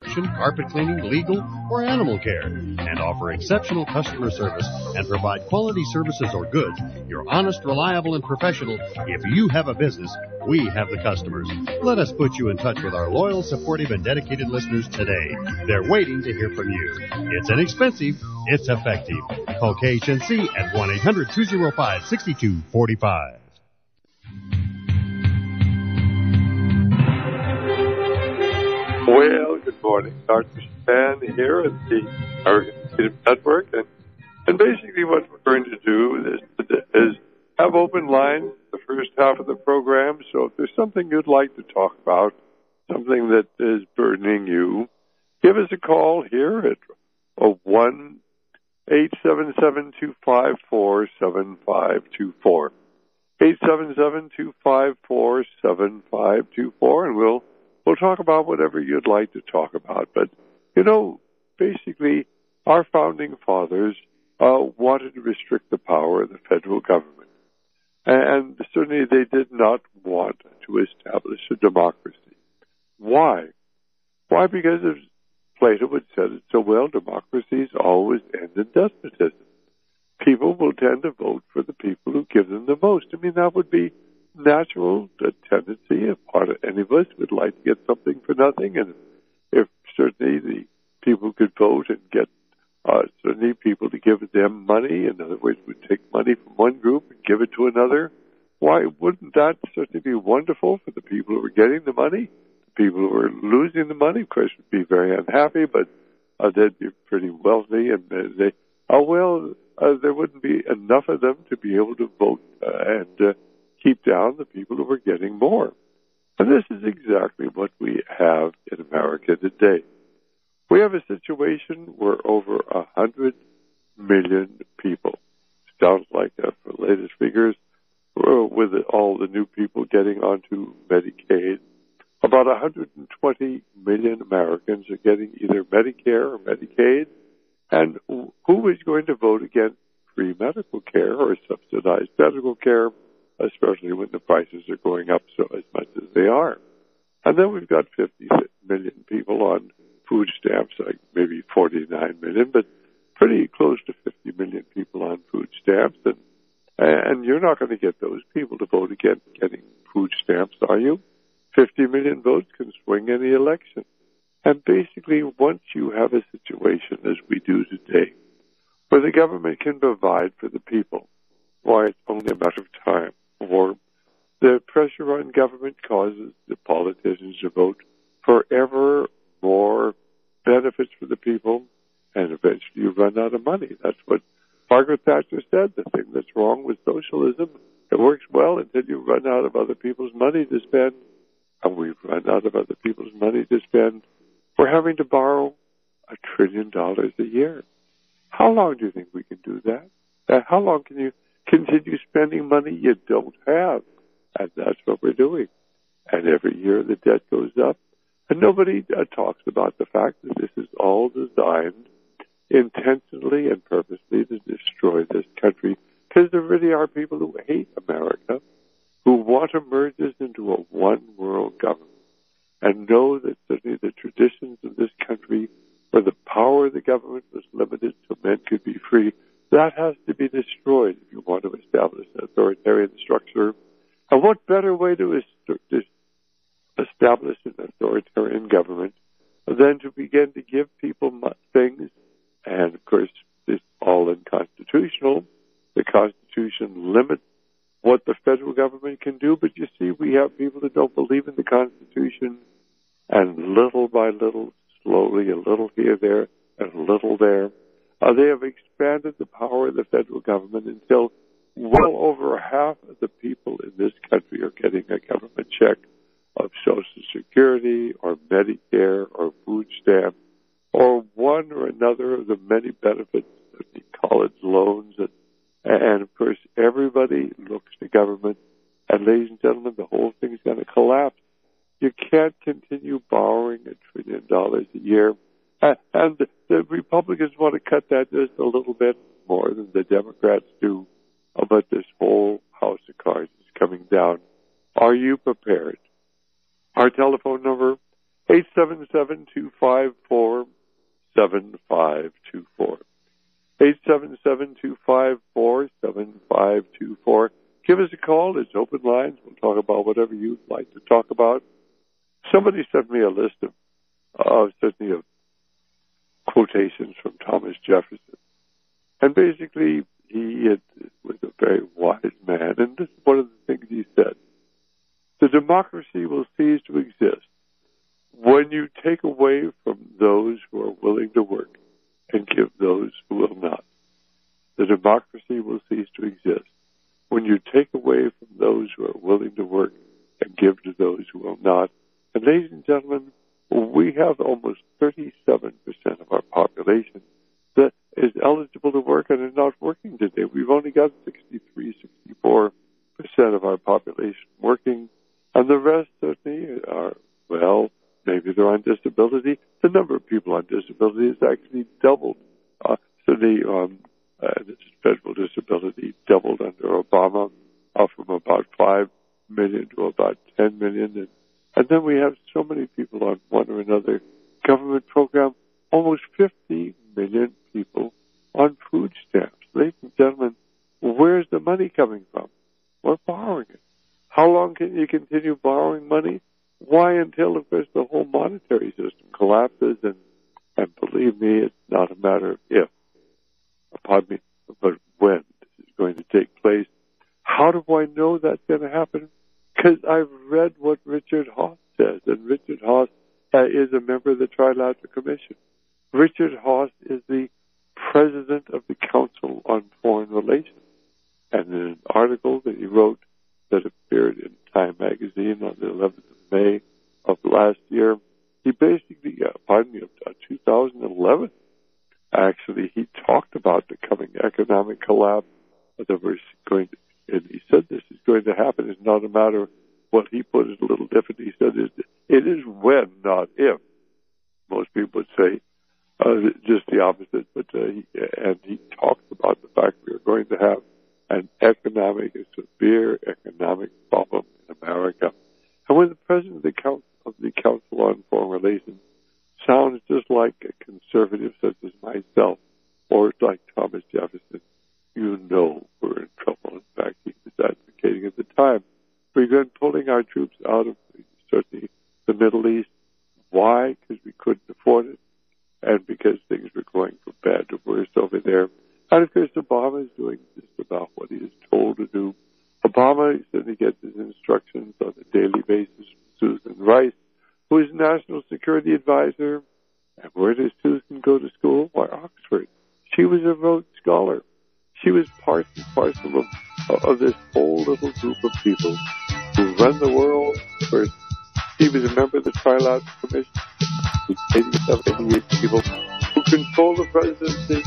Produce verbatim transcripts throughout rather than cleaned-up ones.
construction, carpet cleaning, legal, or animal care, and offer exceptional customer service and provide quality services or goods. You're honest, reliable, and professional. If you have a business, we have the customers. Let us put you in touch with our loyal, supportive, and dedicated listeners today. They're waiting to hear from you. It's inexpensive. It's effective. Call K H N C at one eight hundred two oh five six two four five. Well, good morning. Doctor Stan here at the American Network. And, and basically what we're going to do is, is have open lines the first half of the program. So if there's something you'd like to talk about, something that is burdening you, give us a call here at one eight seven seven, two five four, seven five two four. eight seven seven, two five four, seven five two four, and we'll We'll talk about whatever you'd like to talk about. But, you know, basically, our founding fathers uh, wanted to restrict the power of the federal government. And certainly they did not want to establish a democracy. Why? Why? Because, as Plato had said it so well, democracies always end in despotism. People will tend to vote for the people who give them the most. I mean, that would be natural tendency. A part of any of us would like to get something for nothing, and if certainly the people could vote and get uh, certainly people to give them money, in other words, would take money from one group and give it to another, why wouldn't that certainly be wonderful for the people who are getting the money? The people who are losing the money, of course, would be very unhappy, but uh, they'd be pretty wealthy, and uh, they, oh well, uh, there wouldn't be enough of them to be able to vote uh, and uh, keep down the people who are getting more. And this is exactly what we have in America today. We have a situation where over a hundred million people, sounds like uh, for the latest figures, uh, with all the new people getting onto Medicaid, about one hundred twenty million Americans are getting either Medicare or Medicaid. And who is going to vote against free medical care or subsidized medical care, especially when the prices are going up so as much as they are? And then we've got fifty million people on food stamps, like maybe forty-nine million, but pretty close to fifty million people on food stamps. And, and you're not going to get those people to vote against getting food stamps, are you? fifty million votes can swing any election. And basically, once you have a situation, as we do today, where the government can provide for the people, why, it's only a matter of time. Or the pressure on government causes the politicians to vote for ever more benefits for the people, and eventually you run out of money. That's what Margaret Thatcher said. The thing that's wrong with socialism, it works well until you run out of other people's money to spend, and we've run out of other people's money to spend. We're having to borrow a trillion dollars a year. How long do you think we can do that? Uh, how long can you continue spending money you don't have? And that's what we're doing. And every year the debt goes up. And nobody uh, talks about the fact that this is all designed intentionally and purposely to destroy this country. Because there really are people who hate America, who want to merge us into a one-world government, and know that certainly the traditions of this country, where the power of the government was limited so men could be free, that has to be destroyed if you want to establish an authoritarian structure. And what better way to est- establish an authoritarian government than to begin to give people things? And, of course, it's all unconstitutional. The Constitution limits what the federal government can do, but you see, we have people that don't believe in the Constitution, and little by little, slowly, a little here, there, and a little there, Uh, they have expanded the power of the federal government until well over half of the people in this country are getting a government check of Social Security or Medicare or food stamps or one or another of the many benefits of the college loans. And, and, of course, everybody looks to government. And, ladies and gentlemen, the whole thing's going to collapse. You can't continue borrowing a trillion dollars a year. And the Republicans want to cut that just a little bit more than the Democrats do. But this whole house of cards is coming down. Are you prepared? Our telephone number, eight seven seven, two five four, seven five two four. eight seven seven, two five four, seven five two four. Give us a call. It's open lines. We'll talk about whatever you'd like to talk about. Somebody sent me a list of, uh, sent me of quotations from Thomas Jefferson. And basically, he had, was a very wise man. And this is one of the things he said. The democracy will cease to exist when you take away from those who are willing to work and give those who will not. The democracy will cease to exist when you take away from those who are willing to work and give to those who will not. And ladies and gentlemen, we have almost thirty-seven percent of our population that is eligible to work and is not working today. We've only got sixty-three, sixty-four percent of our population working, and the rest certainly are, well, maybe they're on disability. The number of people on disability has actually doubled. Uh, so the um, uh, this is federal disability doubled under Obama, uh, from about five million to about ten million. And, and then we have so many people on one or another government program, almost fifty million people on food stamps. Ladies and gentlemen, where's the money coming from? We're borrowing it. How long can you continue borrowing money? Why? Until, of course, the whole monetary system collapses. And, and believe me, it's not a matter of if, pardon me, but when this is going to take place. How do I know that's going to happen? Because I've read what Richard Haass says, and Richard Haass uh, is a member of the Trilateral Commission. Richard Haass is the president of the Council on Foreign Relations. And in an article that he wrote that appeared in Time magazine on the eleventh of May of last year, he basically, uh, pardon me, of uh, two thousand eleven, actually, he talked about the coming economic collapse that we're going to, and he said this is going to happen. It's not a matter of, well, he put it a little different. He said it, it is when, not if. Most people would say uh, just the opposite, but uh, he, and he talked about the fact we are going to have an economic, a severe economic problem in America. And when the president of the Council, of the Council on Foreign Relations sounds just like a conservative such as myself, or like Thomas Jefferson, you know we're in trouble. In fact, he was advocating at the time. We've been pulling our troops out of certainly the Middle East. Why? Because we couldn't afford it, and because things were going from bad to worse over there. And of course, Obama is doing just about what he is told to do. Obama certainly gets his instructions on a daily basis from Susan Rice, who is National Security Advisor. And where does Susan go to school? Why, Oxford. She was a Rhodes Scholar. She was part and parcel of, of this whole little group of people who run the world. First, she was a member of the Trilateral Commission. eighty-seven, eighty-eight people who control the presidency.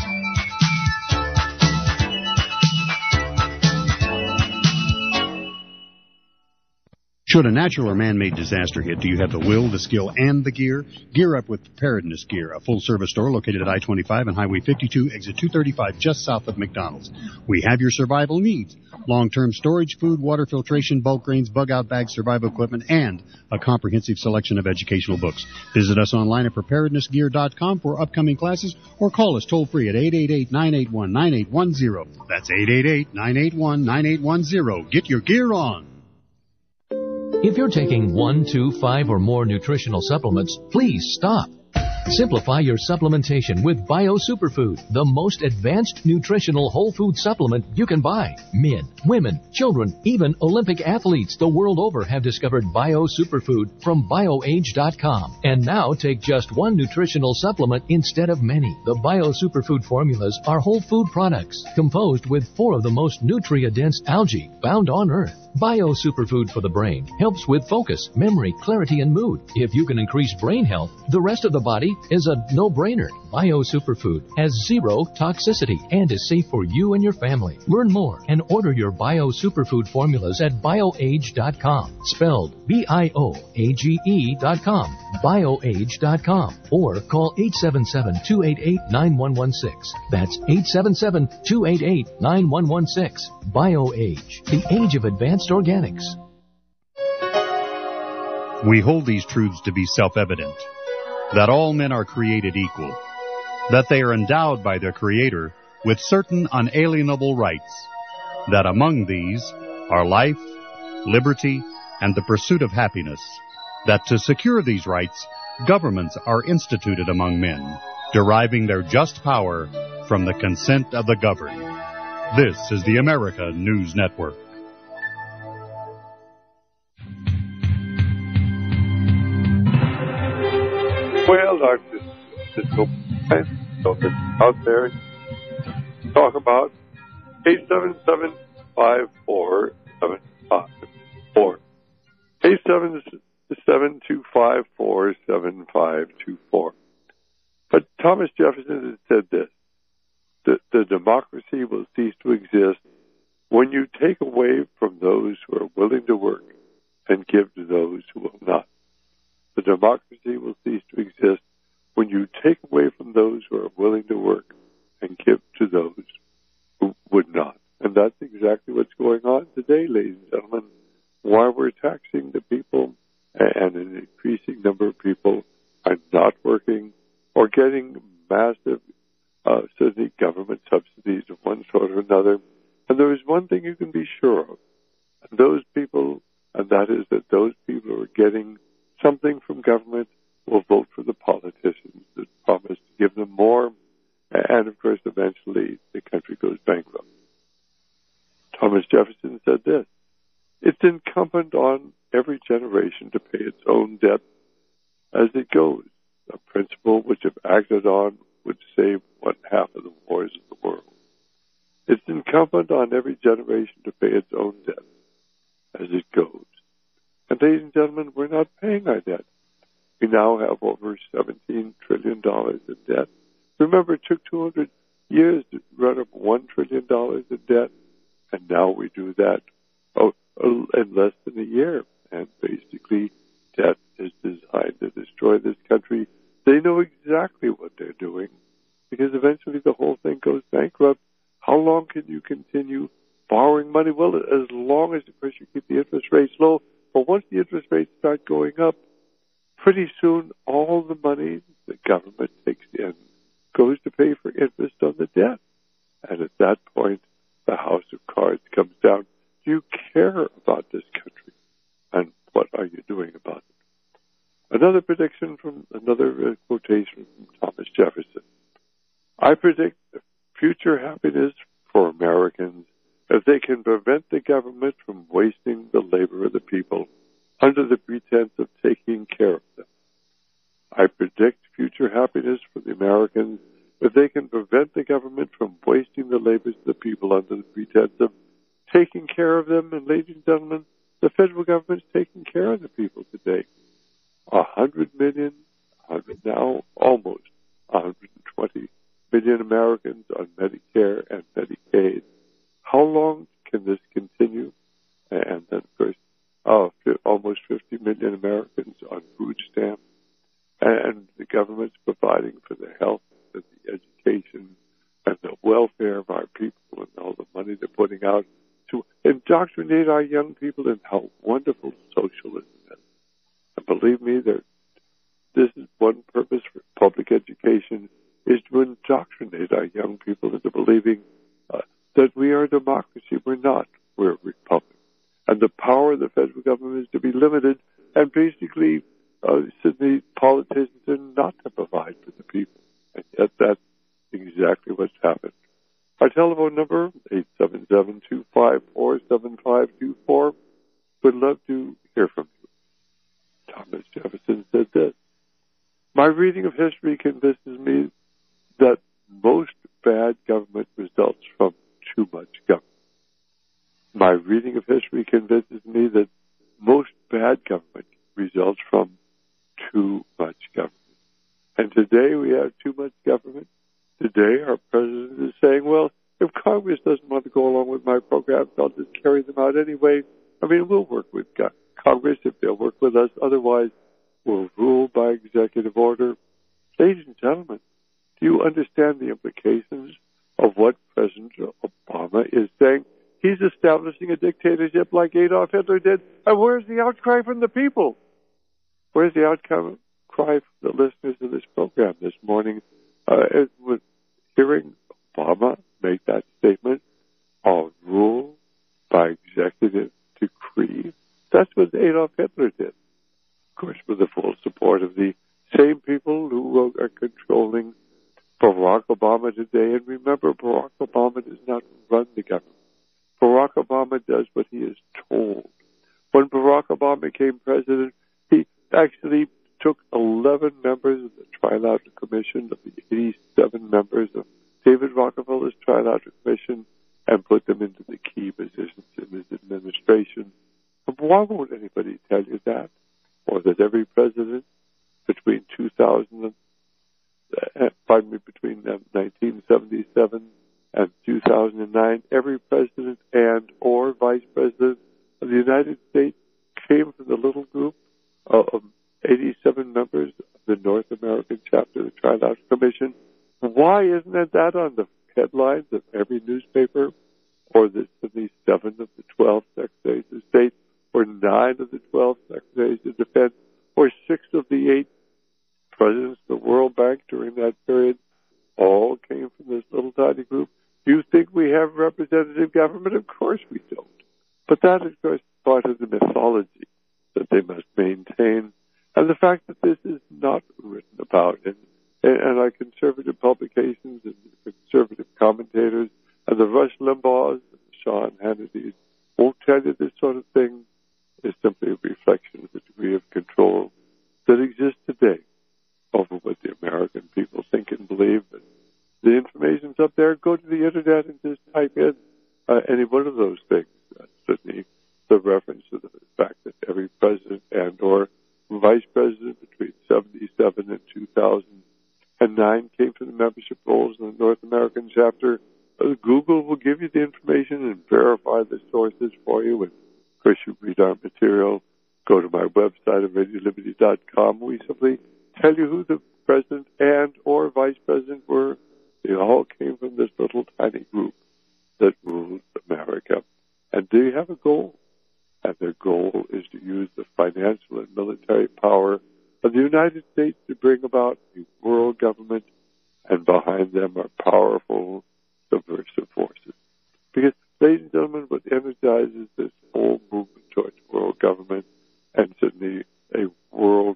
Should a natural or man-made disaster hit, do you have the will, the skill, and the gear? Gear up with Preparedness Gear, a full-service store located at I twenty-five and Highway fifty-two, exit two thirty-five, just south of McDonald's. We have your survival needs. Long-term storage, food, water filtration, bulk grains, bug-out bags, survival equipment, and a comprehensive selection of educational books. Visit us online at preparedness gear dot com for upcoming classes, or call us toll-free at eight eight eight, nine eight one, nine eight one zero. That's eight eight eight, nine eight one, nine eight one zero. Get your gear on. If you're taking one, two, five, or more nutritional supplements, please stop. Simplify your supplementation with Bio Superfood, the most advanced nutritional whole food supplement you can buy. Men, women, children, even Olympic athletes the world over have discovered Bio Superfood from bio age dot com. And now take just one nutritional supplement instead of many. The Bio Superfood formulas are whole food products composed with four of the most nutrient-dense algae found on Earth. Bio Superfood for the brain helps with focus, memory, clarity, and mood. If you can increase brain health, the rest of the body is a no-brainer. Bio Superfood has zero toxicity and is safe for you and your family. Learn more and order your Bio Superfood formulas at bio age dot com. Spelled B I O A G E dot com. bio age dot com. Or call eight seven seven, two eight eight, nine one one six. That's eight seven seven, two eight eight, nine one one six. BioAge, the age of advanced organics. We hold these truths to be self-evident, that all men are created equal, that they are endowed by their Creator with certain unalienable rights, that among these are life, liberty, and the pursuit of happiness, that to secure these rights, governments are instituted among men, deriving their just power from the consent of the governed. This is the America News Network. Well, Doctor, it's so so that's out there. Talk about eight seven seven, five four seven five four. eight seven seven, two five four, seven five two four. But Thomas Jefferson has said this: the, the democracy will cease to exist when you take away from those who are willing to work and give to those who will not. The democracy will cease to exist when you take away from those who are willing to work and give to those who would not. And that's exactly what's going on today, ladies and gentlemen. Why we're taxing the people, and an increasing number of people are not working or getting massive uh, certainly government subsidies of one sort or another. And there is one thing you can be sure of, and those people, and that is that those people who are getting something from government will vote for the politicians that promise to give them more, and of course eventually the country goes bankrupt. Thomas Jefferson said this: it's incumbent on every generation to pay its own debt as it goes, a principle which if acted on would save one half of the wars of the world. It's incumbent on every generation to pay its own debt as it goes. And ladies and gentlemen, we're not paying our debt. We now have over seventeen trillion dollars in debt. Remember, it took two hundred years to run up one trillion dollars in debt, and now we do that oh, in less than a year. And basically, debt is designed to destroy this country. They know exactly what they're doing, because eventually the whole thing goes bankrupt. How long can you continue borrowing money? Well, as long as, of course, you keep the interest rates low. But once the interest rates start going up, pretty soon all the money the government takes in goes to pay for interest on the debt. And at that point, the house of cards comes down. Do you care about this country? And what are you doing about it? Another prediction from another uh, quotation from Thomas Jefferson. I predict future happiness for Americans if they can prevent the government from wasting the labor of the people under the pretense of taking care of them. I predict future happiness for the Americans if they can prevent the government from wasting the labor of the people under the pretense of taking care of them. And ladies and gentlemen, the federal government is taking care of the people today. A hundred million, hundred now almost one hundred twenty million Americans on Medicare and Medicaid. How long can this continue? And then, of course, oh, almost fifty million Americans on food stamps, and the government's providing for the health and the education and the welfare of our people and all the money they're putting out to indoctrinate our young people in how wonderful socialism is. And believe me, there, this is one purpose for public education, is to indoctrinate our young people into believing uh, that we are a democracy. We're not. We're a republic. And the power of the federal government is to be limited, and basically uh, Sydney politicians are not to provide for the people. And yet that's exactly what's happened. Our telephone number, eight seven seven, two five four, seven five two four. Would love to hear from you. Thomas Jefferson said this: my reading of history convinces me that most bad government results from too much government. My reading of history convinces me that most bad government results from too much government. And today we have too much government. Today our president is saying, well, if Congress doesn't want to go along with my programs, I'll just carry them out anyway. I mean, we'll work with Congress if they'll work with us. Otherwise, we'll rule by executive order. Ladies and gentlemen, do you understand the implications of what President Obama is saying? He's establishing a dictatorship like Adolf Hitler did. And where's the outcry from the people? where's the outcome cry from the listeners of this program this morning? Uh, it was hearing Obama make that statement on rule by executive decree. That's what Adolf Hitler did. Of course, with the full support of the same people who are controlling Barack Obama today. And remember, Barack Obama does not run the government. Barack Obama does what he is told. When Barack Obama became president, he actually took eleven members of the Trilateral Commission, of the eighty-seven members of David Rockefeller's Trilateral Commission, and put them into the key positions in his administration. But why won't anybody tell you that? Or that every president between two thousand, uh, pardon me, between uh, nineteen seventy-seven and two thousand nine, every president and or vice president of the United States came from the little group of eighty-seven members of the North American chapter of the Trilateral Commission. Why isn't that on the headlines of every newspaper, or the seven of the twelve Secretaries of State, or nine of the twelve Secretaries of Defense, or six of the eight presidents of the World Bank during that period, all came from this little tiny group? Do you think we have representative government? Of course we don't. But that is, of course, part of the mythology that they must maintain. And the fact that this is not written about in, in our conservative publications and conservative commentators, and the Rush Limbaughs and the Sean Hannitys won't tell you this sort of thing, is simply a reflection of the degree of control that exists today over what the American people think and believe. And the information's up there. Go to the Internet and just type in uh, any one of those things. That's certainly the reference to the fact that every president and or vice president between seventy-seven and two thousand nine came from the membership rolls in the North American chapter. Uh, Google will give you the information and verify the sources for you. And, of course, you read our material. Go to my website at radio liberty dot com. We simply tell you who the president and or vice president were. They all came from this little tiny group that ruled America. And they have a goal. And their goal is to use the financial and military power of the United States to bring about a world government, and behind them are powerful subversive forces. Because, ladies and gentlemen, what energizes this whole movement towards world government and certainly a world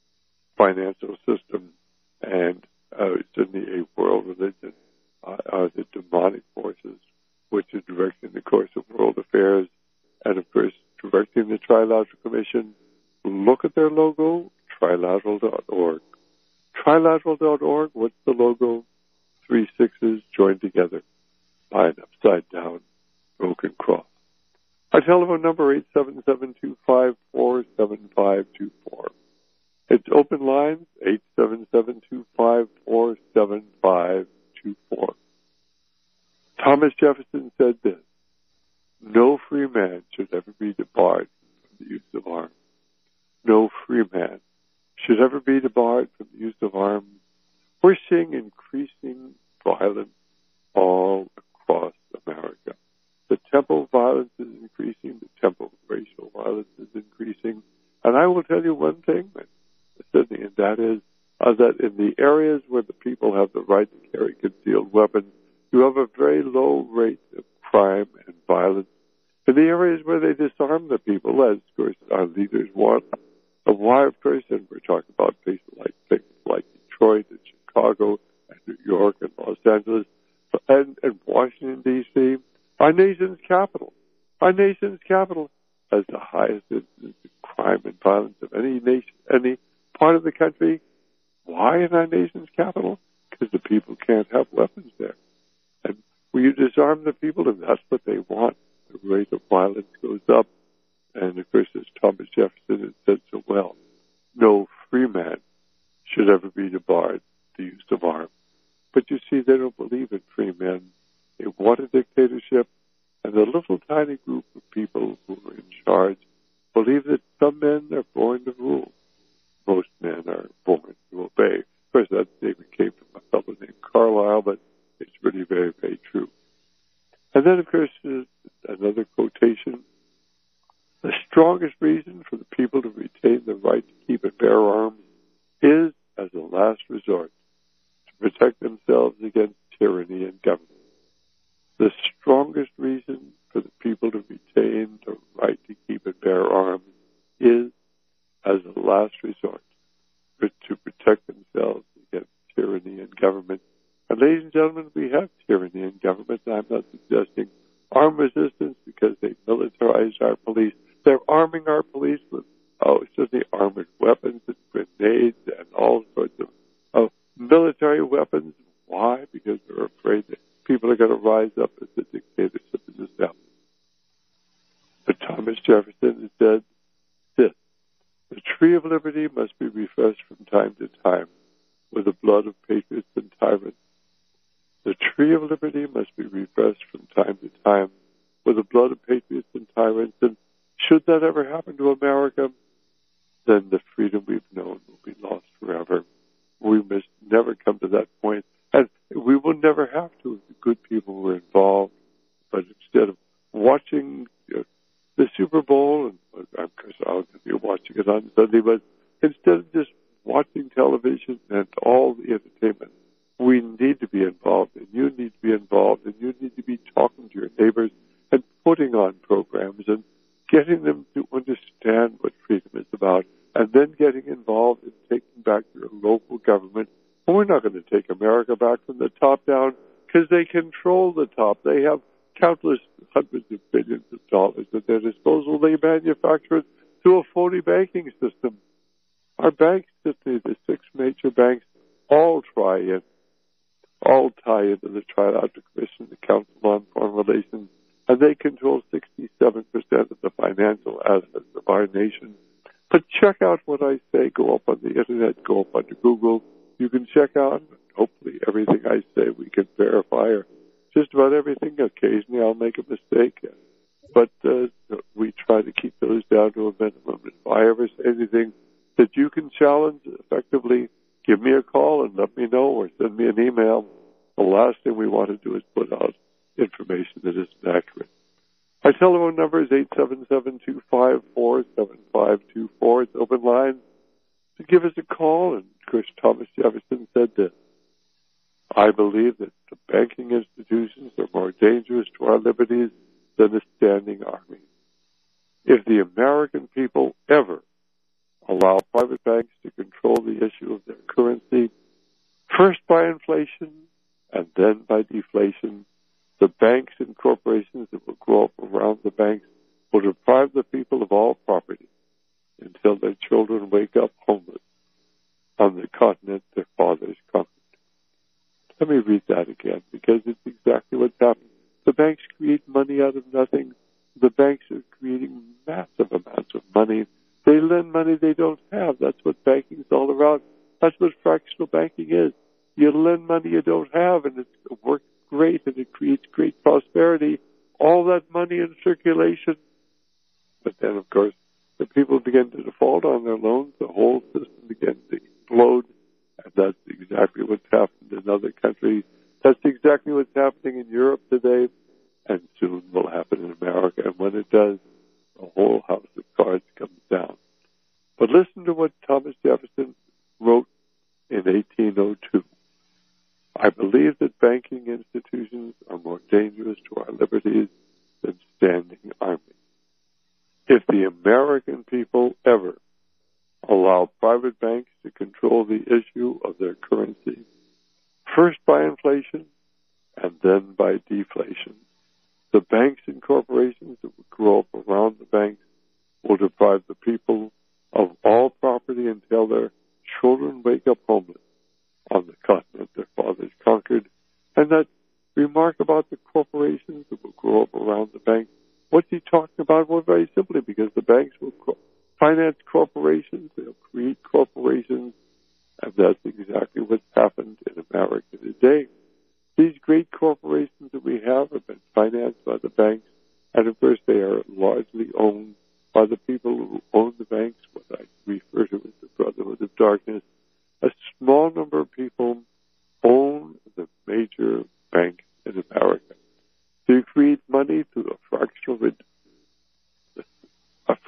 financial system and uh, certainly a world religion uh, are the demonic forces which are directing the course of world affairs and, of course, directing the Trilateral Commission. Look at their logo, trilateral dot org. trilateral dot org, what's the logo? Three sixes joined together by an upside-down broken cross. Our telephone number, eight seven seven, two five four, seven five two four. It's open lines, eight seven seven, two five four, seven five two four. Thomas Jefferson said this: no free man should ever be debarred from the use of arms. No free man should ever be debarred from the use of arms. We're seeing increasing violence all across America. The tempo of violence is increasing. The tempo of racial violence is increasing. And I will tell you one thing, Sydney, and that is uh, that in the areas where the people have the right to carry concealed weapons, you have a very low rate of crime and violence. In the areas where they disarm the people, as of course our leaders want, of why, of course, and we're talking about places like places like Detroit and Chicago and New York and Los Angeles and, and Washington, D C, our nation's capital. Our nation's capital has the highest incidence of crime and violence of any nation, any part of the country. Why in our nation's capital? Because the people can't have weapons there. And when you disarm the people, and that's what they want, the rate of violence goes up. And, of course, as Thomas Jefferson had said so well, no free man should ever be debarred the use of arms. But you see, they don't believe in free men. They want a dictatorship, and the little tiny group of people who are in charge believe that some men are born to rule. Most men are born to obey. Of course, that statement came from a fellow named Carlyle, but it's really very, very true. And then, of course, there's another quotation The strongest reason for the people to retain the right to keep and bear arms is, as a last resort, to protect themselves against tyranny and government. The strongest reason for the people to retain the right to keep and bear arms is, as a last resort, for, to protect themselves against tyranny and government. And ladies and gentlemen, we have tyranny in government. I'm not suggesting armed resistance because they militarized our police. They're arming our police with, oh, certainly armored weapons and grenades and all sorts of, of military weapons. Why? Because they're afraid that people are going to rise up as the dictatorship is established. But Thomas Jefferson said this: the tree of liberty must be refreshed from time to time with the blood of patriots and tyrants. The tree of liberty must be refreshed from time to time with the blood of patriots and tyrants. And should that ever happen to America, then the freedom we've known will be lost forever. We must never come to that point. And we will never have to if the good people were involved. But instead of watching you know, the Super Bowl, and of course I'll be watching it on Sunday, but instead of just watching television and all the entertainment, we need to be involved, and you need to be involved, and you need to be talking to your neighbors and putting on programs and getting them to understand what freedom is about, and then getting involved in taking back your local government. And we're not going to take America back from the top down because they control the top. They have countless hundreds of billions of dollars at their disposal. They manufacture it through a phony banking system. Our banks, the, the six major banks, all try and all tie into the Trilateral Commission, the Council on Foreign Relations, and they control sixty-seven percent of the financial assets of our nation. But check out what I say. Go up on the Internet, go up on Google. You can check out, hopefully, everything I say we can verify, or just about everything. Occasionally I'll make a mistake, but uh, we try to keep those down to a minimum. If I ever say anything that you can challenge effectively, give me a call and let me know, or send me an email. The last thing we want to do is put out information that isn't accurate. Our telephone number is eight seven seven, two five four, seven five two four. It's open line. So give us a call. And of course, Thomas Jefferson said this: I believe that the banking institutions are more dangerous to our liberties than a standing army. If the American people ever allow private banks to control the issue of their currency, first by inflation and then by deflation, the banks and corporations that will grow up around the banks will deprive the people of all property until their children wake up homeless on the continent their fathers conquered. Let me read that again, because it's exactly what's happening. The banks create money out of nothing. The banks are creating massive amounts of money. They lend money they don't have. That's what banking is all about. That's what fractional banking is. You lend money you don't have, and it works great, and it creates great prosperity. All that money in circulation. But then, of course, the people begin to default on their loans. The whole system begins to explode. And that's exactly what's happened in other countries. That's exactly what's happening in Europe today, and soon will happen in America. And when it does, the whole house of cards comes down. But listen to what Thomas Jefferson wrote in eighteen oh two. I believe that banking institutions are more dangerous to our liberties than standing armies. If the American people ever allow private banks to control the issue of their currency, first by inflation and then by deflation, the banks and corporations that will grow up around the banks will deprive the people of all property until their children wake up homeless on the continent their fathers conquered. And that remark about the corporations that will grow up around the banks, what's he talking about? Well, very simply, because the banks will co- finance corporations, they'll create corporations, and that's exactly what's happened in America today. These great corporations that we have have been financed by the banks, and of course they are largely owned by the people who own the banks, what I refer to as the Brotherhood of Darkness. A small number of people own the major banks in America. They create money through a fractional, a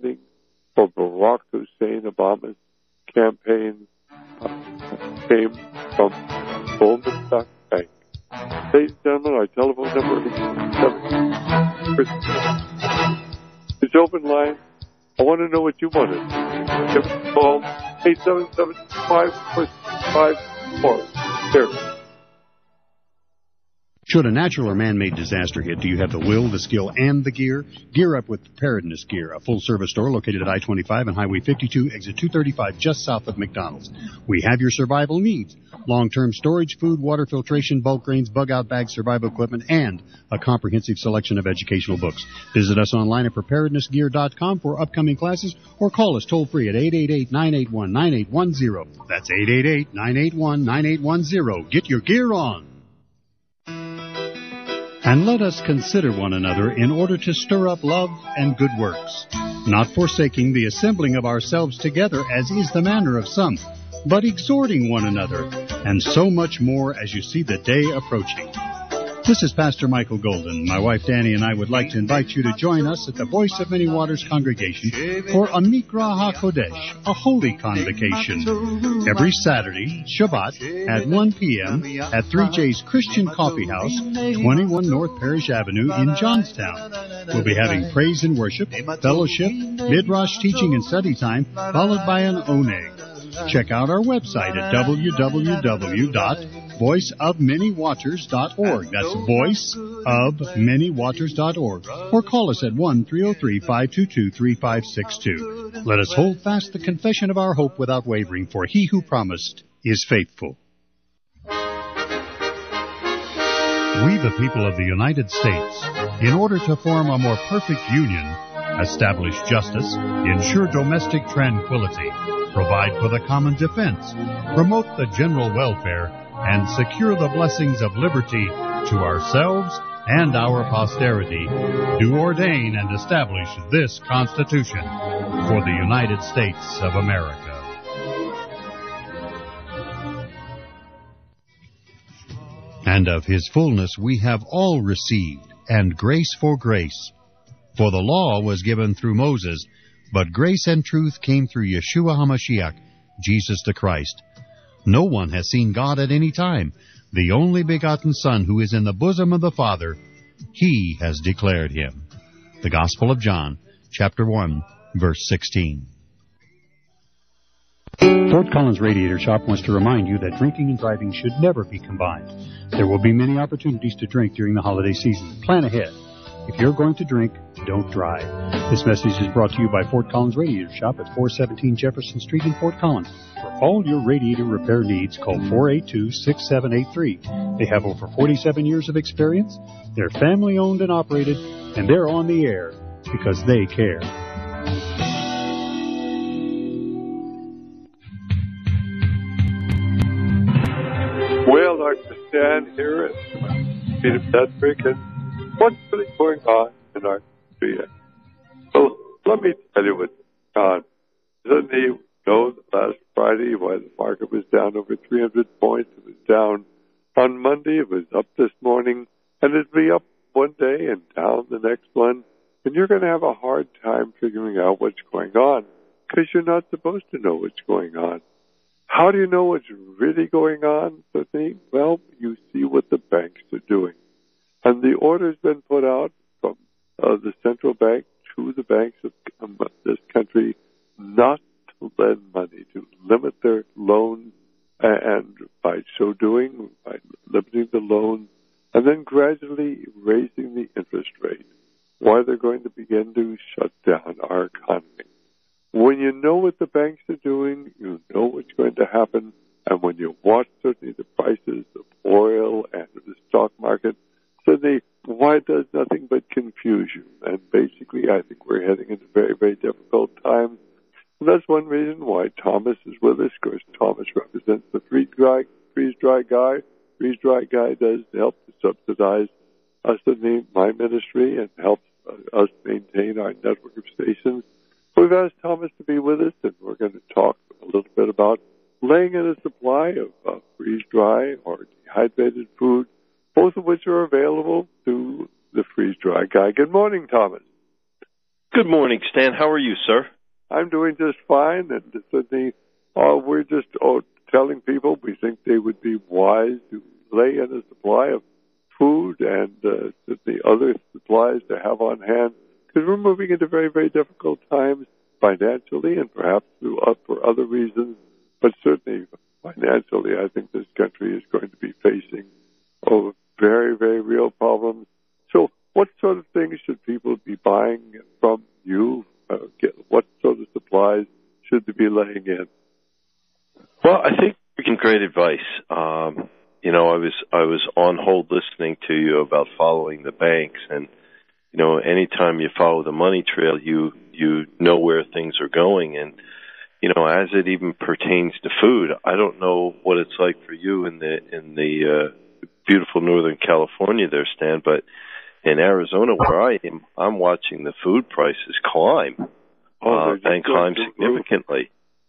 funding for Barack Hussein Obama's campaign uh, came from Goldman Sachs Bank. Ladies and gentlemen, our telephone number is seven. It's open line. I want to know what you want to do. Give us a call, eight seven seven, five four five four. Here. Should a natural or man-made disaster hit, do you have the will, the skill, and the gear? Gear up with Preparedness Gear, a full-service store located at I twenty-five and Highway fifty-two, exit two thirty-five, just south of McDonald's. We have your survival needs. Long-term storage, food, water filtration, bulk grains, bug-out bags, survival equipment, and a comprehensive selection of educational books. Visit us online at preparedness gear dot com for upcoming classes or call us toll-free at eight eight eight, nine eight one, nine eight one zero. That's eight eight eight, nine eight one, nine eight one zero. Get your gear on. And let us consider one another in order to stir up love and good works, not forsaking the assembling of ourselves together as is the manner of some, but exhorting one another, and so much more as you see the day approaching. This is Pastor Michael Golden. My wife Danny and I would like to invite you to join us at the Voice of Many Waters congregation for a Mikra HaKodesh, a holy convocation, every Saturday, Shabbat, at one p.m. at three J's Christian Coffee House, twenty-one North Parish Avenue in Johnstown. We'll be having praise and worship, fellowship, midrash teaching and study time, followed by an oneg. Check out our website at w w w dot voice of many waters dot org. That's voice of many waters dot org. Or call us at one three oh three, five two two, three five six two. Let us hold fast the confession of our hope without wavering, for he who promised is faithful. We, the people of the United States, in order to form a more perfect union, establish justice, ensure domestic tranquility, provide for the common defense, promote the general welfare, and secure the blessings of liberty to ourselves and our posterity, do ordain and establish this Constitution for the United States of America. And of his fullness we have all received, and grace for grace. For the law was given through Moses, but grace and truth came through Yeshua HaMashiach, Jesus the Christ. No one has seen God at any time. The only begotten Son who is in the bosom of the Father, he has declared him. The Gospel of John, chapter one, verse sixteen. Fort Collins Radiator Shop wants to remind you that drinking and driving should never be combined. There will be many opportunities to drink during the holiday season. Plan ahead. If you're going to drink, don't drive. This message is brought to you by Fort Collins Radiator Shop at four seventeen Jefferson Street in Fort Collins. For all your radiator repair needs, call four eight two, six seven eight three. They have over forty-seven years of experience. They're family owned and operated, and they're on the air because they care. Well, I stand here at Peter Patrick, and what's really going on in our country? So let me tell you what's going on. Doesn't he know that last Friday why the market was down over three hundred points? It was down on Monday. It was up this morning, and it'll be up one day and down the next one. And you're going to have a hard time figuring out what's going on because you're not supposed to know what's going on. How do you know what's really going on, Sydney? Well, you see what the banks are doing. And the order's been put out from uh, the central bank to the banks of um, this country not to lend money, to limit their loans, and by so doing, by limiting the loans, and then gradually raising the interest rate, while they're going to begin to shut down our economy. When you know what the banks are doing, you know what's going to happen, and when you watch certainly the prices of oil and the stock market, Sydney, why it does nothing but confuse you. And basically, I think we're heading into very, very difficult times. And that's one reason why Thomas is with us. Of course, Thomas represents the freeze-dry freeze-dry guy. Freeze-dry guy does help to subsidize us in the, my ministry and helps uh, us maintain our network of stations. We've asked Thomas to be with us, and we're going to talk a little bit about laying in a supply of uh, freeze-dry or dehydrated food, both of which are available to the freeze-dry guy. Good morning, Thomas. Good morning, Stan. How are you, sir? I'm doing just fine, and Sydney, uh, we're just oh, telling people we think they would be wise to lay in a supply of food and uh, the other supplies to have on hand, because we're moving into very, very difficult times financially and perhaps through, uh, for other reasons, but certainly financially, I think this country is going to be facing oh, very, very real problems. So what sort of things should people be buying from you? Uh, get, what sort of supplies should they be laying in? Well, I think we can great advice. Um, you know, I was I was on hold listening to you about following the banks, and you know, anytime you follow the money trail, you you know where things are going. And you know, as it even pertains to food, I don't know what it's like for you in the in the uh, beautiful Northern California there, Stan, but in Arizona, where I am, I'm watching the food prices climb, oh, uh, and climb significantly.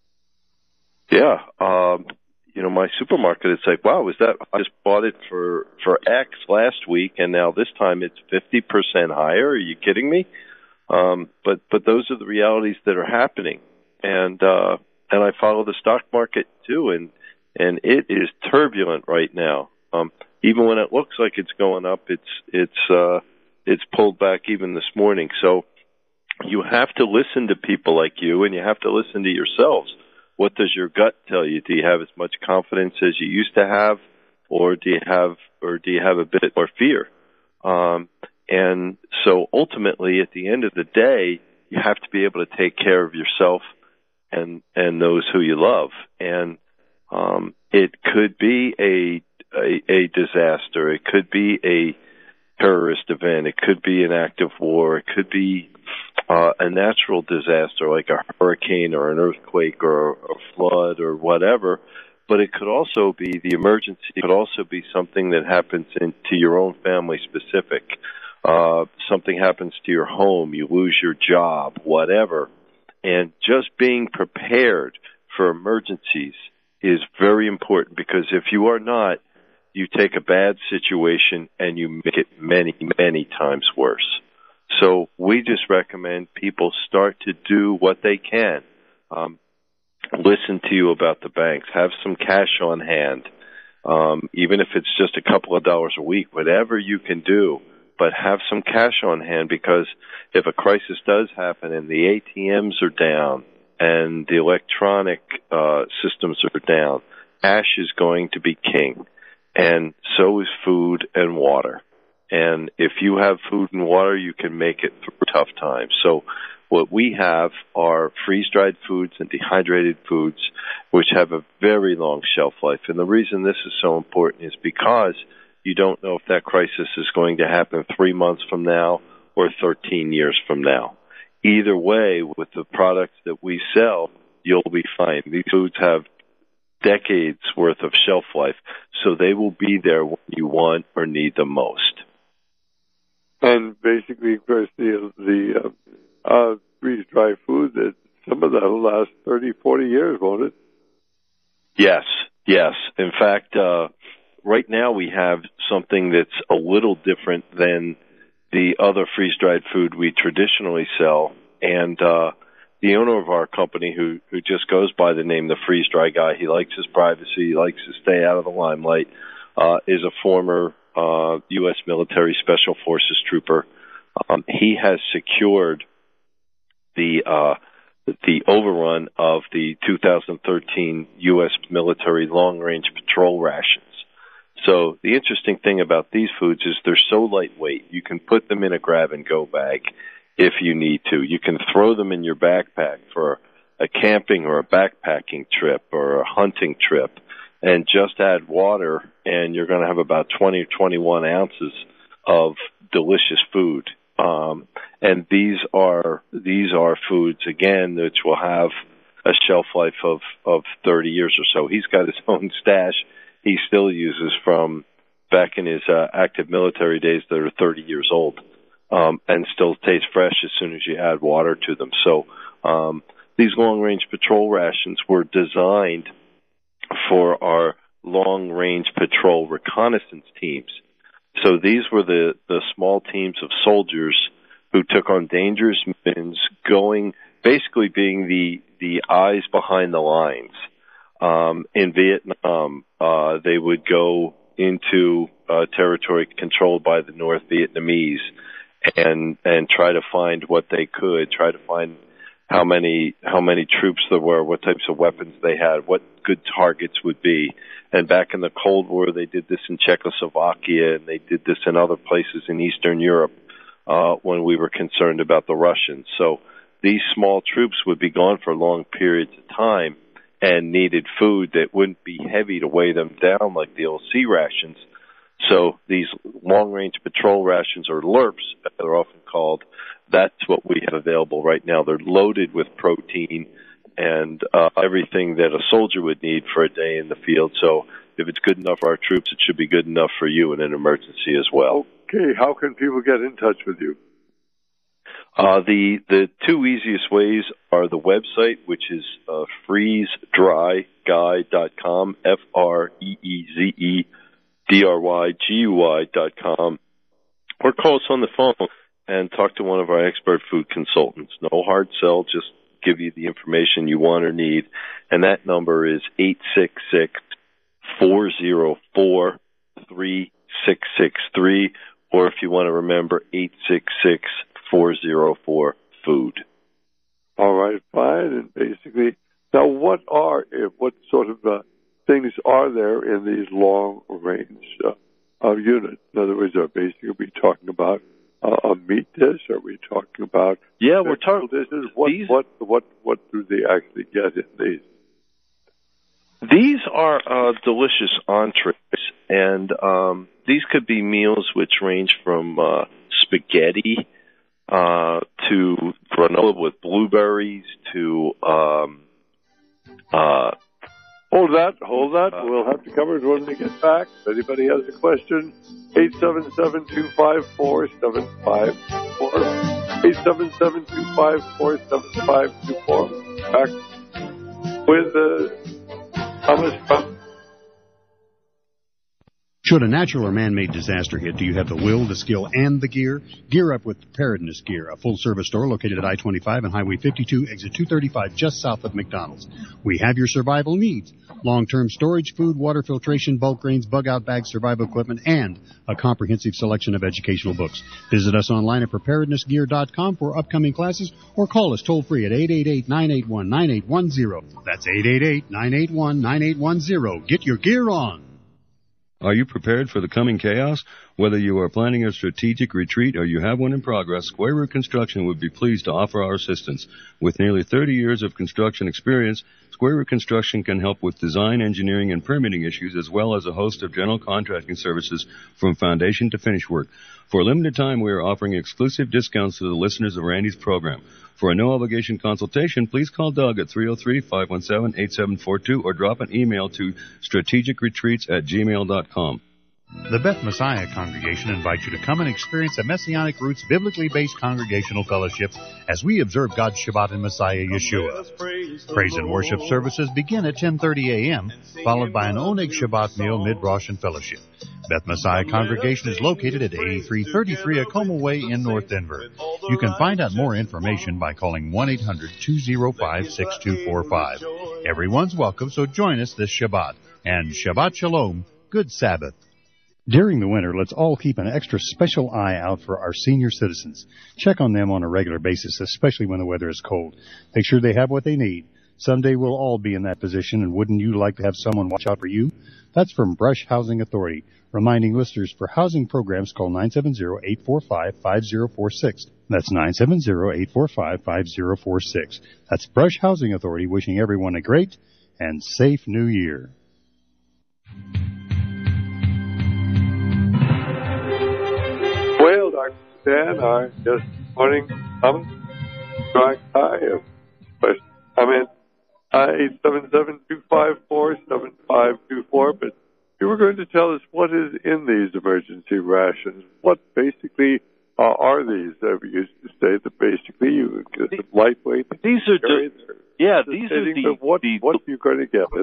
Yeah, um, you know, my supermarket, it's like, wow, is that, I just bought it for, for X last week, and now this time it's fifty percent higher. Are you kidding me? Um, but, but those are the realities that are happening. And, uh, and I follow the stock market too, and, and it is turbulent right now. Um, even when it looks like it's going up, it's, it's, uh, it's pulled back even this morning. So you have to listen to people like you, and you have to listen to yourselves. What does your gut tell you? Do you have as much confidence as you used to have, or do you have, or do you have a bit more fear? Um, and so ultimately, at the end of the day, you have to be able to take care of yourself and, and those who you love. And, um, it could be a, a, a disaster. It could be a terrorist event. It could be an act of war. It could be uh, a natural disaster like a hurricane or an earthquake or a flood or whatever. But it could also be the emergency. It could also be something that happens in, to your own family specific. Uh, something happens to your home. You lose your job, whatever. And just being prepared for emergencies is very important, because if you are not, you take a bad situation and you make it many, many times worse. So we just recommend people start to do what they can. Um, listen to you about the banks. Have some cash on hand, um, even if it's just a couple of dollars a week, whatever you can do. But have some cash on hand, because if a crisis does happen and the A T Ms are down and the electronic uh, systems are down, cash is going to be king. And so is food and water. And if you have food and water, you can make it through tough times. So what we have are freeze-dried foods and dehydrated foods, which have a very long shelf life. And the reason this is so important is because you don't know if that crisis is going to happen three months from now or thirteen years from now. Either way, with the products that we sell, you'll be fine. These foods have decades worth of shelf life, so they will be there when you want or need them most. And basically, of course, the, the uh, uh, freeze-dried food, that some of that will last thirty, forty years, won't it? Yes, yes. In fact, uh, right now we have something that's a little different than the other freeze-dried food we traditionally sell, and uh, the owner of our company, who, who just goes by the name the Freeze-Dry Guy, he likes his privacy, he likes to stay out of the limelight, uh, is a former uh, U S military special forces trooper. Um, he has secured the uh, the overrun of the two thousand thirteen U S military long-range patrol rations. So the interesting thing about these foods is they're so lightweight. You can put them in a grab-and-go bag if you need to. You can throw them in your backpack for a camping or a backpacking trip or a hunting trip, and just add water, and you're going to have about twenty or twenty-one ounces of delicious food. Um, and these are these are foods, again, which will have a shelf life of, of thirty years or so. He's got his own stash he still uses from back in his uh, active military days that are thirty years old, um, and still taste fresh as soon as you add water to them. So um, these long-range patrol rations were designed for our long-range patrol reconnaissance teams. So these were the, the small teams of soldiers who took on dangerous missions, going basically being the the eyes behind the lines. Um, in Vietnam, uh, they would go into uh, territory controlled by the North Vietnamese and and try to find what they could, try to find how many how many troops there were, what types of weapons they had, what good targets would be. And back in the Cold War, they did this in Czechoslovakia, and they did this in other places in Eastern Europe uh, when we were concerned about the Russians. So these small troops would be gone for long periods of time and needed food that wouldn't be heavy to weigh them down like the old C rations. So these long-range patrol rations, or L R Ps, as they're often called, that's what we have available right now. They're loaded with protein and uh, everything that a soldier would need for a day in the field. So if it's good enough for our troops, it should be good enough for you in an emergency as well. Okay, how can people get in touch with you? Uh, the the two easiest ways are the website, which is uh, freeze dry guy dot com, F R E E Z E D R Y G U Y dot com, or call us on the phone and talk to one of our expert food consultants. No hard sell, just give you the information you want or need, and that number is eight six six, four zero four, three six six three, or if you want to remember, eight six six, four zero four, food. All right, fine. And basically, now what are, what sort of uh, things are there in these long-range uh, uh, units? In other words, are basically we talking about uh, a meat dish? Are we talking about yeah, we're talking dishes? What these, what what what do they actually get in these? These are uh, delicious entrees, and um, these could be meals which range from uh, spaghetti uh, to granola with blueberries to um, uh, Hold that, hold that. We'll have to cover it when we get back. If anybody has a question, eight seven seven, two five four, seven five two four. eight seven seven, two five four, seven five two four. Back with uh, Thomas Trump. Should a natural or man-made disaster hit, do you have the will, the skill, and the gear? Gear up with Preparedness Gear, a full-service store located at I twenty-five and Highway fifty-two, exit two thirty-five, just south of McDonald's. We have your survival needs: long-term storage, food, water filtration, bulk grains, bug-out bags, survival equipment, and a comprehensive selection of educational books. Visit us online at preparedness gear dot com for upcoming classes, or call us toll-free at eight eight eight, nine eight one, nine eight one zero. That's eight eight eight, nine eight one, nine eight one zero. Get your gear on. Are you prepared for the coming chaos? Whether you are planning a strategic retreat or you have one in progress, Square Root Construction would be pleased to offer our assistance. With nearly thirty years of construction experience, Square Root Construction can help with design, engineering, and permitting issues, as well as a host of general contracting services from foundation to finish work. For a limited time, we are offering exclusive discounts to the listeners of Randy's program. For a no-obligation consultation, please call Doug at three oh three, five one seven, eight seven four two or drop an email to strategic retreats at gmail dot com. The Beth Messiah Congregation invites you to come and experience a Messianic Roots biblically based congregational fellowship as we observe God's Shabbat in Messiah Yeshua. Praise and worship services begin at ten thirty a.m., followed by an Oneg Shabbat meal, mid-Rosh, and fellowship. Beth Messiah Congregation is located at eighty-three thirty-three Acoma Way in North Denver. You can find out more information by calling one eight hundred, two oh five, six two four five. Everyone's welcome, so join us this Shabbat. And Shabbat Shalom, good Sabbath. During the winter, let's all keep an extra special eye out for our senior citizens. Check on them on a regular basis, especially when the weather is cold. Make sure they have what they need. Someday we'll all be in that position, and wouldn't you like to have someone watch out for you? That's from Brush Housing Authority, reminding listeners for housing programs, call nine seven zero, eight four five, five zero four six. That's nine seven zero, eight four five, five zero four six. That's Brush Housing Authority, wishing everyone a great and safe New Year. Well, Doctor Stan, our guest this morning, Thomas, Dry Guy, I'm in eight seven seven, two five four, seven five two four, but you were going to tell us what is in these emergency rations. What basically uh, are these? Uh, we used to say that basically you get them lightweight. These are, the, yeah, these are the, what, the, what are you going to get?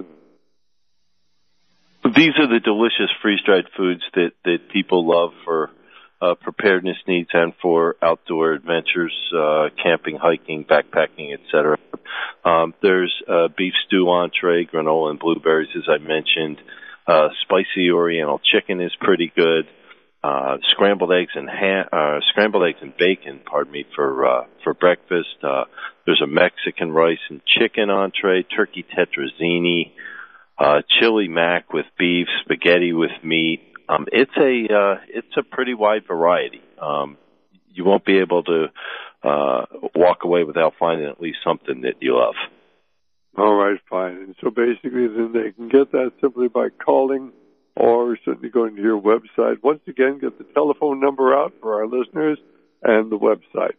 These are the delicious freeze-dried foods that, that people love for uh, preparedness needs and for outdoor adventures, uh, camping, hiking, backpacking, et cetera. Um, there's uh, beef stew entree, granola and blueberries, as I mentioned. Uh, spicy Oriental chicken is pretty good. Uh, scrambled eggs and ha- uh, scrambled eggs and bacon, pardon me, for uh, for breakfast. Uh, there's a Mexican rice and chicken entree, turkey tetrazzini, uh, chili mac with beef, spaghetti with meat. Um, it's a uh, it's a pretty wide variety. Um, you won't be able to uh, walk away without finding at least something that you love. All right, fine. And so basically, then they can get that simply by calling, or certainly going to your website. Once again, get the telephone number out for our listeners and the website.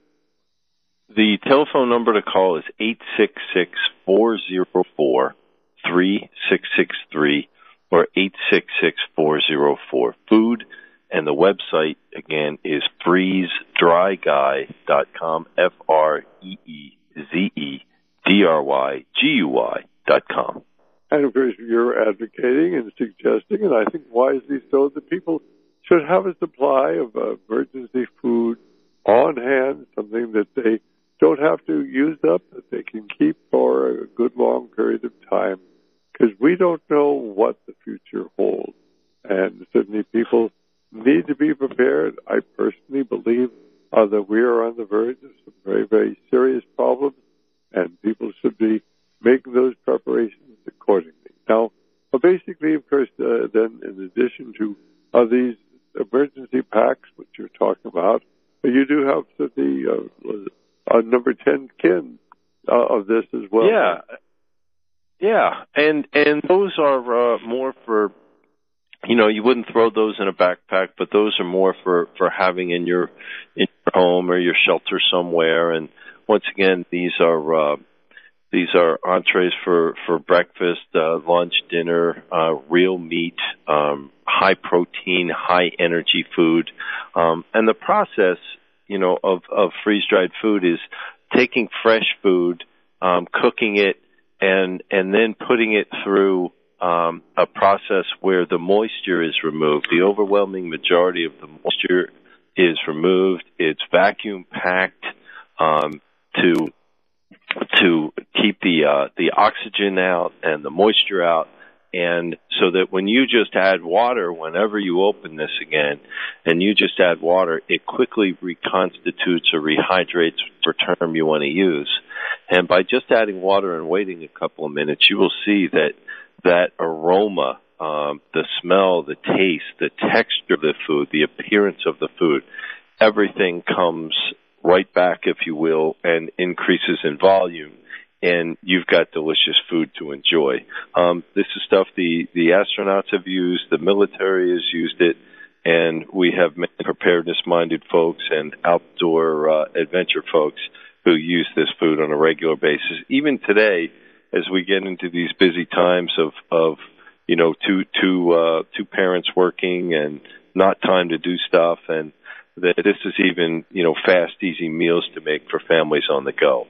The telephone number to call is eight six six, four oh four, three six six three or eight six six, four oh four, food. And the website, again, is freeze dry guy dot com, F R E E Z E D R Y G U Y dot com. And, of course, you're advocating and suggesting, and I think wisely so, that people should have a supply of uh, emergency food on hand, something that they don't have to use up, that they can keep for a good long period of time, because we don't know what the future holds. And certainly people need to be prepared. I personally believe uh, that we are on the verge of some very, very serious problems, and people should be making those preparations accordingly. Now, uh, basically, of course, uh, then in addition to uh, these emergency packs, which you're talking about, uh, you do have the uh, uh, number ten kin uh, of this as well. Yeah, yeah, and and those are uh, more for, you know, you wouldn't throw those in a backpack, but those are more for, for having in your in your home or your shelter somewhere. And once again, these are uh, these are entrees for for breakfast, uh, lunch, dinner, uh, real meat, um, high protein, high energy food, um, and the process, you know, of of freeze dried food is taking fresh food, um, cooking it, and and then putting it through Um, a process where the moisture is removed. The overwhelming majority of the moisture is removed. It's vacuum packed um, to to keep the uh, the oxygen out and the moisture out, and so that when you just add water, whenever you open this again, and you just add water, it quickly reconstitutes or rehydrates, whatever term you want to use. And by just adding water and waiting a couple of minutes, you will see that that aroma, um, the smell, the taste, the texture of the food, the appearance of the food, everything comes right back, if you will, and increases in volume, and you've got delicious food to enjoy. Um, this is stuff the, the astronauts have used, the military has used it, and we have many preparedness-minded folks and outdoor uh, adventure folks who use this food on a regular basis. Even today, as we get into these busy times of, of you know, two, two, uh, two parents working and not time to do stuff, and that this is even, you know, fast, easy meals to make for families on the go.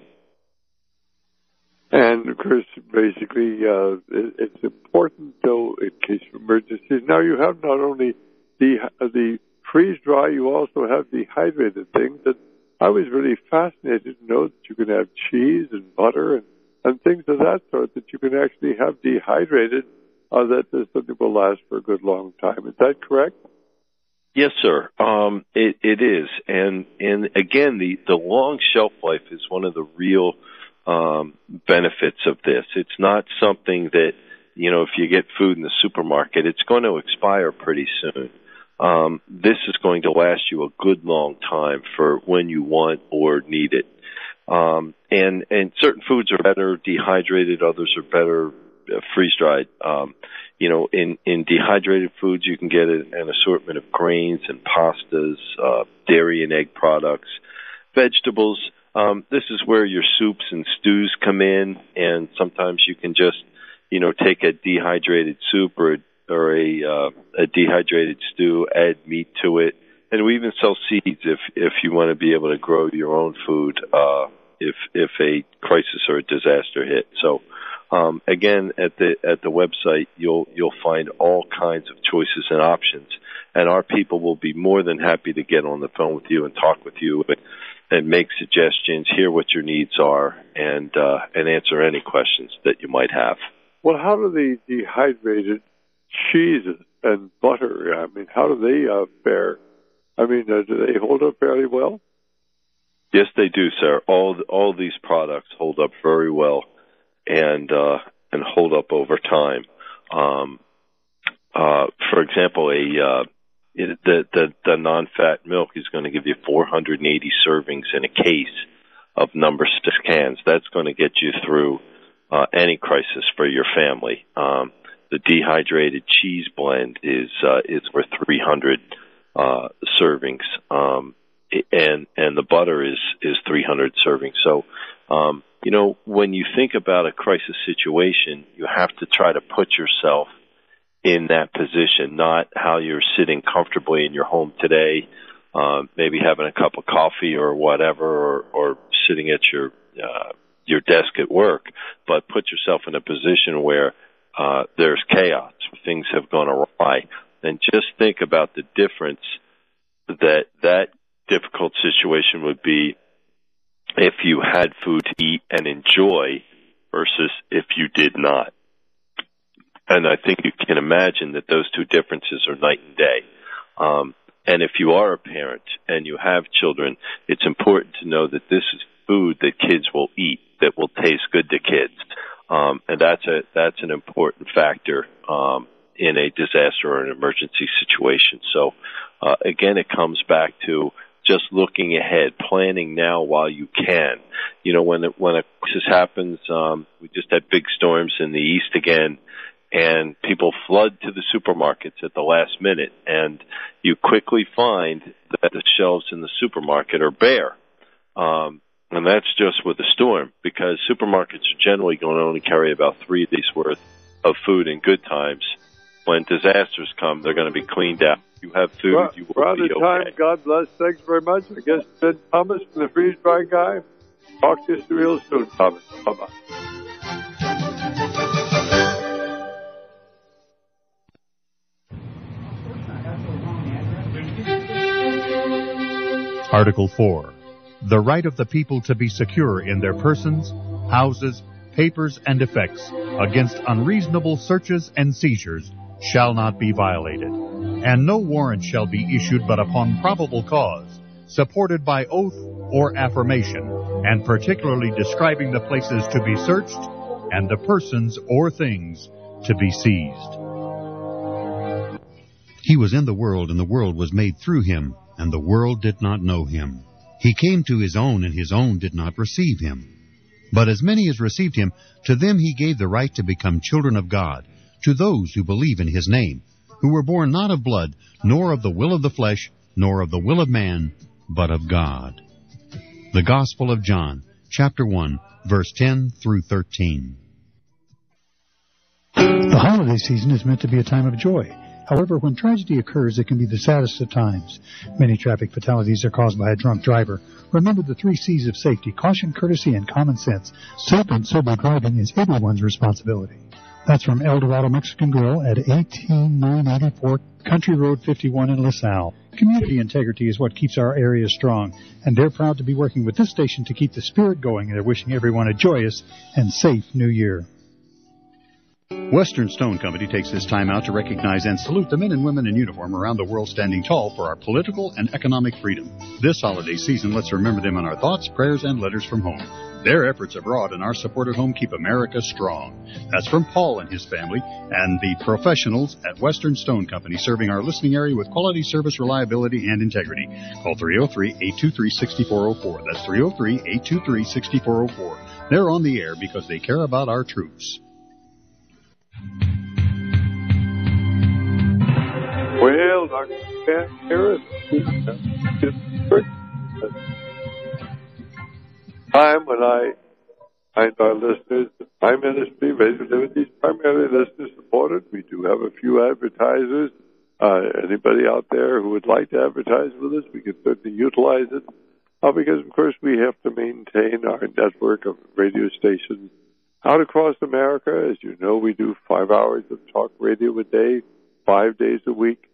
And, of course, basically, uh, it, it's important, though, in case of emergencies. Now, you have not only the uh, the freeze-dry, you also have dehydrated things. And I was really fascinated to know that you can have cheese and butter and, and things of that sort that you can actually have dehydrated, uh, that this something will last for a good long time. Is that correct? Yes, sir. Um, it, it is. And, and again, the, the long shelf life is one of the real um, benefits of this. It's not something that, you know, if you get food in the supermarket, it's going to expire pretty soon. Um, this is going to last you a good long time for when you want or need it. Um, and, and certain foods are better dehydrated, others are better uh, freeze-dried. Um, you know, in, in dehydrated foods, you can get an, an assortment of grains and pastas, uh, dairy and egg products, vegetables. Um, this is where your soups and stews come in, and sometimes you can just, you know, take a dehydrated soup or a, or a, uh, a dehydrated stew, add meat to it, and we even sell seeds if if you want to be able to grow your own food uh, if if a crisis or a disaster hit. So, um, again, at the at the website, you'll you'll find all kinds of choices and options. and our people will be more than happy to get on the phone with you and talk with you and, and make suggestions, hear what your needs are, and uh, and answer any questions that you might have. Well, how do the dehydrated cheeses and butter, I mean, how do they uh, fare? I mean, uh, do they hold up fairly well? Yes, they do, sir. All all these products hold up very well and uh, and hold up over time. Um, uh, for example, a uh, it, the, the the non-fat milk is going to give you four hundred eighty servings in a case of number six cans. That's going to get you through uh, any crisis for your family. Um, the dehydrated cheese blend is uh, is for three hundred uh, servings. Um, And and the butter is is three hundred servings. So, um, you know, when you think about a crisis situation, you have to try to put yourself in that position, not how you're sitting comfortably in your home today, um, maybe having a cup of coffee or whatever, or, or sitting at your uh, your desk at work, but put yourself in a position where uh, there's chaos, things have gone awry, and just think about the difference that that difficult situation would be if you had food to eat and enjoy versus if you did not. And I think you can imagine that those two differences are night and day. Um, and if you are a parent and you have children, it's important to know that this is food that kids will eat, that will taste good to kids. Um, and that's a that's an important factor um, in a disaster or an emergency situation. So, uh, again, it comes back to just looking ahead, planning now while you can. You know, when it, when a crisis happens, um, we just had big storms in the east again, and people flood to the supermarkets at the last minute, and you quickly find that the shelves in the supermarket are bare. Um, and that's just with the storm, because supermarkets are generally going to only carry about three days' worth of food in good times. When disasters come, they're going to be cleaned out. You have food, well, you will we're out be of time. okay. God bless. Thanks very much. I guess Ben Thomas from the Freeze Dry Guy. Talk to you real soon, Thomas. Bye-bye. Article four. The right of the people to be secure in their persons, houses, papers, and effects against unreasonable searches and seizures shall not be violated, and no warrant shall be issued but upon probable cause, supported by oath or affirmation, and particularly describing the places to be searched and the persons or things to be seized. He was in the world, and the world was made through him, and the world did not know him. He came to his own, and his own did not receive him. But as many as received him, to them he gave the right to become children of God, to those who believe in his name, who were born not of blood, nor of the will of the flesh, nor of the will of man, but of God. The Gospel of John, chapter one, verse ten through thirteen. The holiday season is meant to be a time of joy. However, when tragedy occurs, it can be the saddest of times. Many traffic fatalities are caused by a drunk driver. Remember the three C's of safety: caution, courtesy, and common sense. Safe and sober driving is everyone's responsibility. That's from El Dorado Mexican Grill at eighteen nine eighty-four Country Road fifty-one in LaSalle. Community integrity is what keeps our area strong, and they're proud to be working with this station to keep the spirit going. They're wishing everyone a joyous and safe New Year. Western Stone Company takes this time out to recognize and salute the men and women in uniform around the world standing tall for our political and economic freedom. This holiday season, let's remember them in our thoughts, prayers, and letters from home. Their efforts abroad and our support at home keep America strong. That's from Paul and his family and the professionals at Western Stone Company, serving our listening area with quality service, reliability, and integrity. Call three oh three, eight two three, six four oh four. That's three oh three, eight two three, six four oh four. They're on the air because they care about our troops. Well, Doctor Stan Harris, time when I find our listeners, my ministry, Radio Liberty, is primarily listener supported. We do have a few advertisers. Uh, anybody out there who would like to advertise with us, we can certainly utilize it. Uh, because, of course, we have to maintain our network of radio stations out across America. As you know, we do five hours of talk radio a day, five days a week.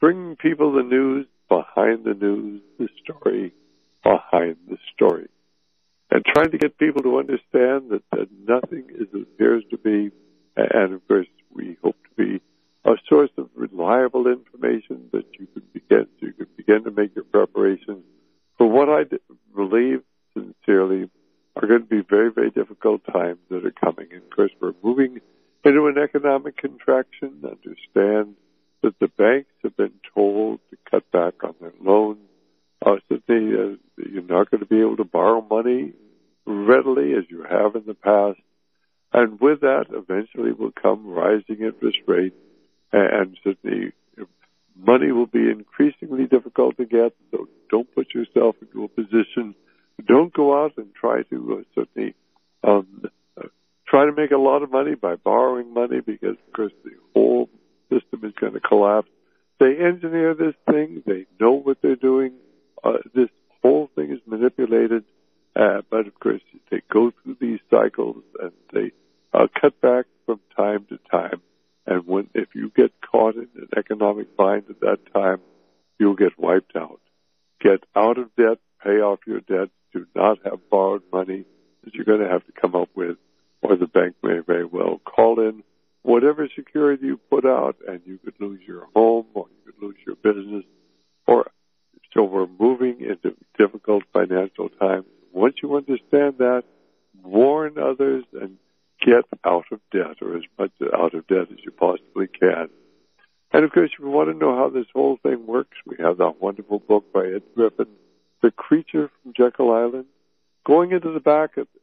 bringing people the news behind the news, the story behind the story, and trying to get people to understand that, that nothing is as it appears to be, and of course we hope to be a source of reliable information that you can begin, so you can begin to make your preparations for what I believe sincerely are going to be very, very difficult times that are coming. And of course, we're moving into an economic contraction. Understand that the banks have been told to cut back on their loans, uh, so they, uh, you're not going to be able to borrow money readily as you have in the past. And with that, eventually will come rising interest rates, and certainly money will be increasingly difficult to get. So don't put yourself into a position. Don't go out and try to uh, certainly um, uh, try to make a lot of money by borrowing money, because of course the whole system is going to collapse. They engineer this thing. They know what they're doing. Uh, this whole thing is manipulated. Uh, but of course, they go through these cycles and they uh, cut back from time to time. And when, if you get caught in an economic bind at that time, you'll get wiped out. Get out of debt, pay off your debt. Do not have borrowed money that you're going to have to come up with, or the bank may very well call in whatever security you put out, and you could lose your home, or you could lose your business. Or so we're moving into difficult financial times. Once you understand that, warn others and get out of debt, or as much out of debt as you possibly can. And of course, if you want to know how this whole thing works, we have that wonderful book by Ed Griffin, The Creature from Jekyll Island, going into the back of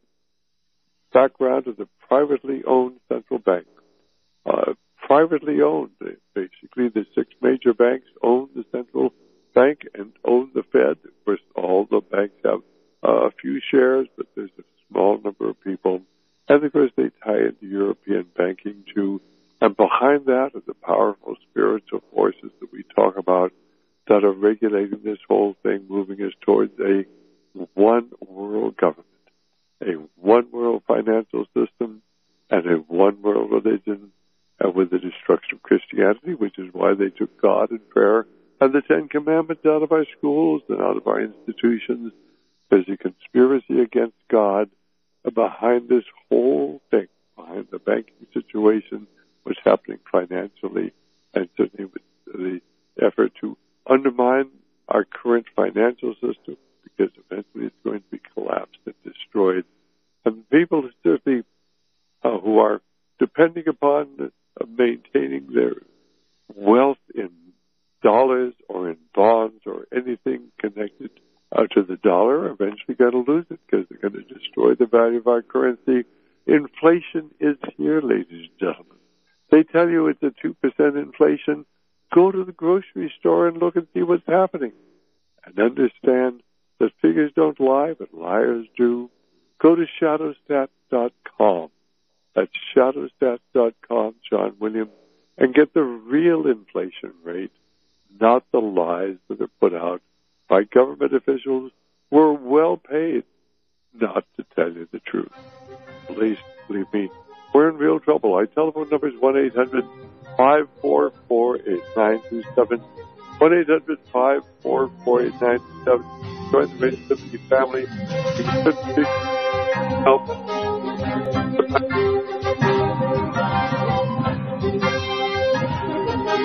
background of the privately owned central bank. Uh, privately owned, basically the six major banks own the central bank and own the Fed. Of course, all the banks have uh, a few shares, but there's a small number of people. And of course, they tie into European banking too. And behind that are the powerful spiritual forces that we talk about that are regulating this whole thing, moving us towards a one world government, a one world financial system, and a one world religion, and with the destruction of Christianity, which is why they took God and prayer and the Ten Commandments out of our schools and out of our institutions. There's a conspiracy against God behind this whole thing, behind the banking situation, what's happening financially, and certainly with the effort to undermine our current financial system, because eventually it's going to be collapsed and destroyed. And people certainly uh, who are depending upon uh, maintaining their wealth in dollars or in bonds or anything connected uh, to the dollar are eventually going to lose it, because they're going to destroy the value of our currency. Inflation is here, ladies and gentlemen. They tell you it's a two percent inflation. Go to the grocery store and look and see what's happening, and understand that figures don't lie, but liars do. Go to shadowstat dot com. That's shadowstat dot com, John Williams, and get the real inflation rate, not the lies that are put out by government officials who are well paid not to tell you the truth. Please, believe me, we're in real trouble. Our telephone number is one eight hundred five four four eight nine two seven, one eight hundred five four four eight nine two seven. Join the Radio Liberty family. You can help